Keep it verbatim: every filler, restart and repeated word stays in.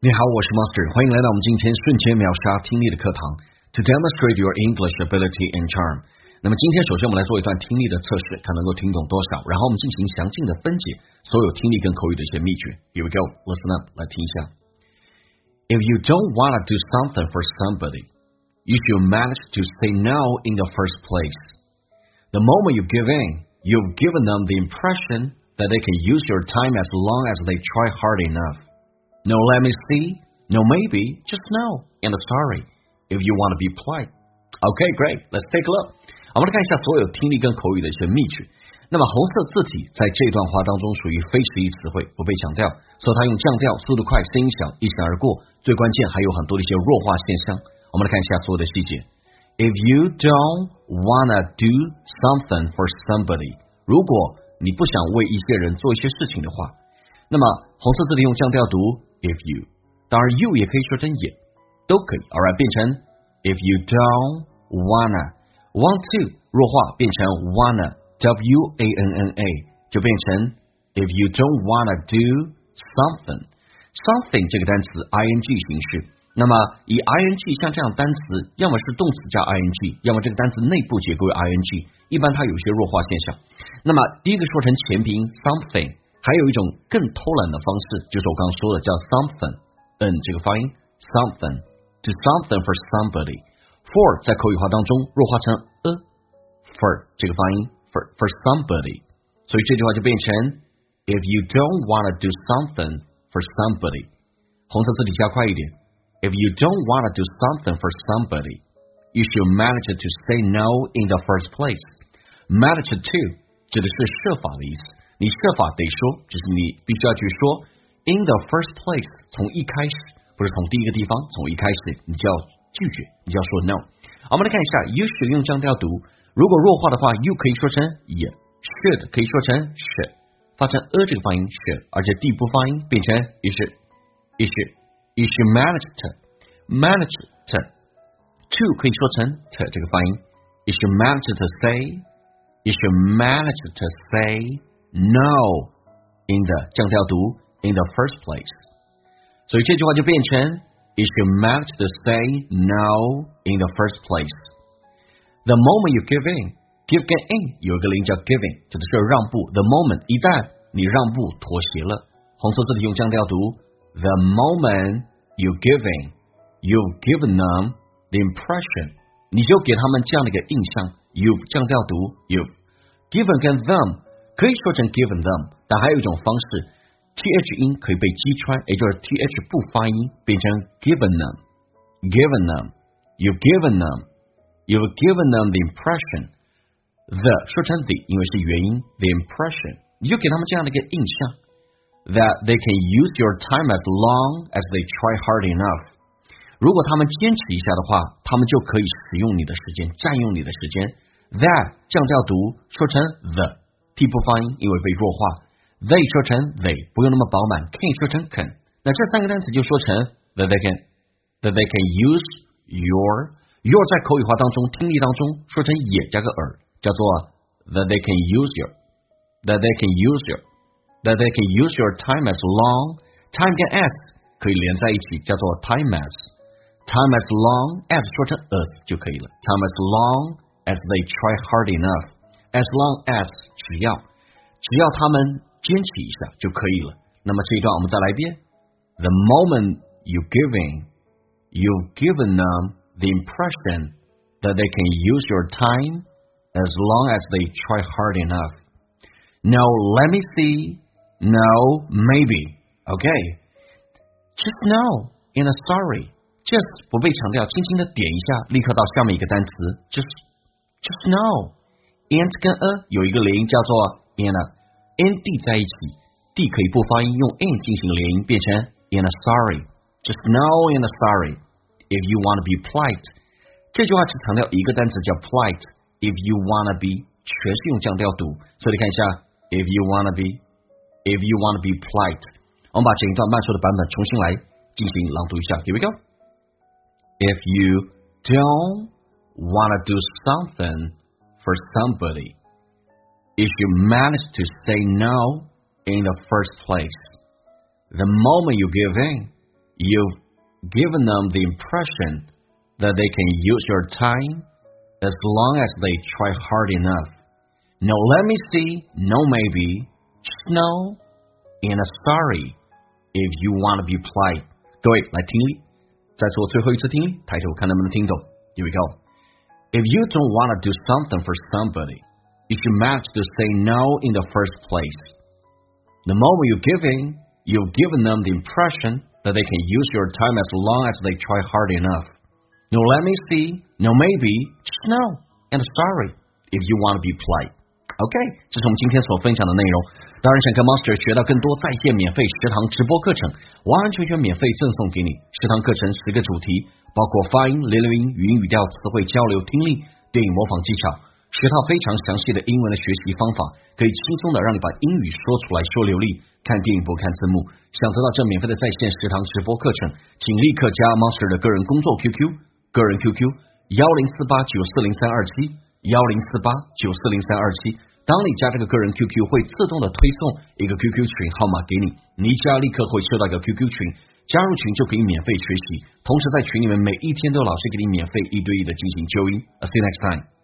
你好，我是 Master， 欢迎来到我们今天瞬间秒杀听力的课堂 To demonstrate your English ability and charm。 那么今天首先我们来做一段听力的测试，看能够听懂多少，然后我们进行详尽的分解所有听力跟口语的一些秘诀。 Here we go, listen up， 来听一下。 If you don't want to do something for somebody, you should manage to say no in the first place. The moment you give in, you've given them the impression that they can use your time as long as they try hard enough.No let me see, no maybe, just no, and sorry, if you want to be polite. Okay, great, let's take a look. 我们来看一下所有听力跟口语的一些秘诀。那么红色字体在这段话当中属于非实义词汇，不被强调，所以它用降调，速度快，声音小，一闪而过。最关键还有很多的一些弱化现象。我们来看一下所有的细节。If you don't wanna do something for somebody， 如果你不想为一些人做一些事情的话，那么红色字体用降调读If you， 当然 you 也可以说成也，都可以。Alright， 变成 If you don't wanna want to 弱化变成 wanna W A N N A 就变成 If you don't wanna do something something 这个单词 ing 形式。那么以 ing 像这样单词，要么是动词加 ing， 要么这个单词内部结构为 ing， 一般它有一些弱化现象。那么第一个说成前宾 something。还有一种更偷懒的方式，就是我刚刚说的叫 something， 嗯，这个发音 something do something for somebody for 在口语化当中弱化成 a for 这个发音 for for somebody， 所以这句话就变成 If you don't wanna do something for somebody， 红色字体加快一点 If you don't wanna do something for somebody you should manage to say no in the first place. Manage to 指的是设法的意思，你设法得说，只是你必须要去说 in the first place， 从一开始，不是从第一个地方，从一开始你就要拒绝，你就要说 no。 好，我们来看一下 you should 用降调读，如果弱化的话 you 可以说成也， should 可以说成 should， 发成 a 这个发音 should， 而且地部发音变成 you should you should you should manage to manage to to 可以说成 to 这个发音 you should manage to say you should manage to say No in the 降调读 in the first place， 所以这句话就变成 You should manage to say no in the first place. The moment you give in, give get in 有一个零叫 giving， 指的是让步。The moment 一旦你让步妥协了，红色字体用降调读 The moment you give in, you've given them the impression， 你就给他们这样的一个印象。You've 降调读 You've given 跟 them可以说成 given them， 但还有一种方式 th 音可以被击穿，也就是 th 不发音，变成 given them given them you've given them you've given them the impression the 说成 the 因为是元音 the impression 你就给他们这样的一个印象 that they can use your time as long as they try hard enough， 如果他们坚持一下的话，他们就可以使用你的时间，占用你的时间。 that 降调读说成 the地部发音因为被弱化 they 说成 they 不用那么饱满 can 说成 can， 那这三个单词就说成 that they can that they can use your your 在口语化当中听力当中说成也加个耳，叫做 that they can use your that they can use your that they can use your time as long time 跟 as 可以连在一起叫做 time as time as long as 说成 as 就可以了 time as long as they try hard enough as long as 只要只要他们坚持一下就可以了。那么这一段我们再来一遍 The moment you giving you've given them the impression that they can use your time as long as they try hard enough. No, let me see. No, maybe. Okay. Just no and a sorry. Just 不被强调，轻轻的点一下，立刻到下面一个单词 Just Just no and 跟 a 有一个连音叫做 and and d 在一起 d 可以不发音，用 and 进行连音变成 and sorry just no and sorry if you want to be polite， 这句话只强调一个单词叫 polite， if you want to be 全是用降调读，所以你看一下 if you want to be if you want to be polite， 我们把整一段慢速的版本重新来进行朗读一下 Here we go If you don't want to do something for somebody, you should manage to say no in the first place. The moment you give in, you've given them the impression that they can use your time as long as they try hard enough. No let me see, no maybe, just no, and a sorry if you want to be polite. 各位来听力，再做最后一次听力，抬头看能不能听懂。Here we go. If you don't want to do something for somebody, you should match to say no in the first place. The moment you give in, you've given them the impression that they can use your time as long as they try hard enough. No let me see, no maybe, just no, and sorry if you want to be polite. OK, 这是我们今天所分享的内容。当然想跟 Monster 学到更多在线免费十堂直播课程，完完全全免费赠送给你。十堂课程十个主题，包括发音、流音、语音语调、词汇交流、听力、电影模仿技巧，十套非常详细的英文的学习方法，可以轻松的让你把英语说出来说流利。看电影不看字幕，想得到这免费的在线十堂直播课程，请立刻加 Monster 的个人工作 Q Q， 个人 Q Q 幺零四八九四零三二七。幺零四八九四零三二七，当你加这个个人 Q Q 会自动的推送一个 Q Q 群号码给你，你一加立刻会收到一个 Q Q 群，加入群就可以免费学习，同时在群里面每一天都有老师给你免费一对一的进行纠音。 See you next time.